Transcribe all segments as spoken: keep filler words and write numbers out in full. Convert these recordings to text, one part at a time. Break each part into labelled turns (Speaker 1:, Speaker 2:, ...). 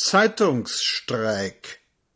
Speaker 1: Zeitungsstreik.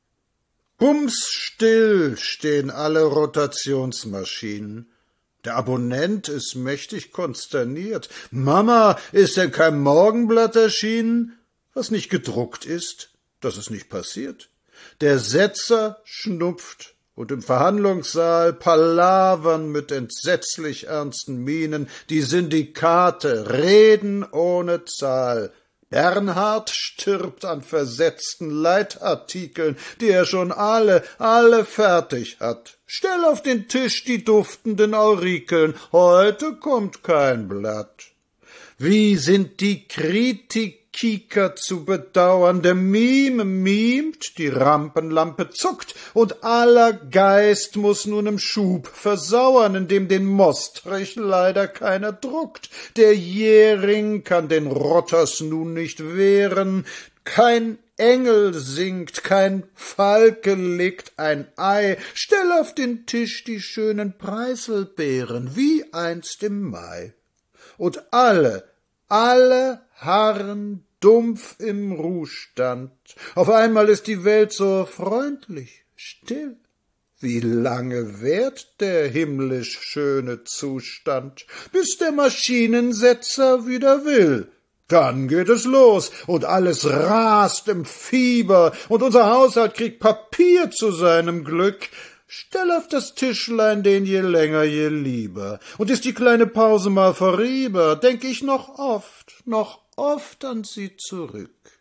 Speaker 1: Bumsstill stehen alle Rotationsmaschinen. Der Abonnent ist mächtig konsterniert. »Mama, ist denn kein Morgenblatt erschienen?« Was nicht gedruckt ist, das ist nicht passiert. Der Setzer schnupft und im Verhandlungssaal palavern mit entsetzlich ernsten Mienen die Syndikate, reden ohne Zahl. Bernhard stirbt an versetzten Leitartikeln, die er schon alle, alle fertig hat. Stell auf den Tisch die duftenden Aurikeln, heute kommt kein Blatt. Wie sind die Kritiker zu bedauern, der Mime mimt, die Rampenlampe zuckt, und aller Geist muß nun im Schub versauern, in dem den Mostrich leider keiner druckt. Der Jähring kann den Rotters nun nicht wehren, kein Engel singt, kein Falke legt ein Ei, stell auf den Tisch die schönen Preiselbeeren, wie einst im Mai. Und alle, alle harren dumpf im Ruhestand. Auf einmal ist die Welt so freundlich, still. Wie lange währt der himmlisch schöne Zustand, bis der Maschinensetzer wieder will? Dann geht es los, und alles rast im Fieber, und unser Haushalt kriegt Papier zu seinem Glück. Stell auf das Tischlein den je länger, je lieber, und ist die kleine Pause mal vorüber, denk ich noch oft, noch oft an sie zurück.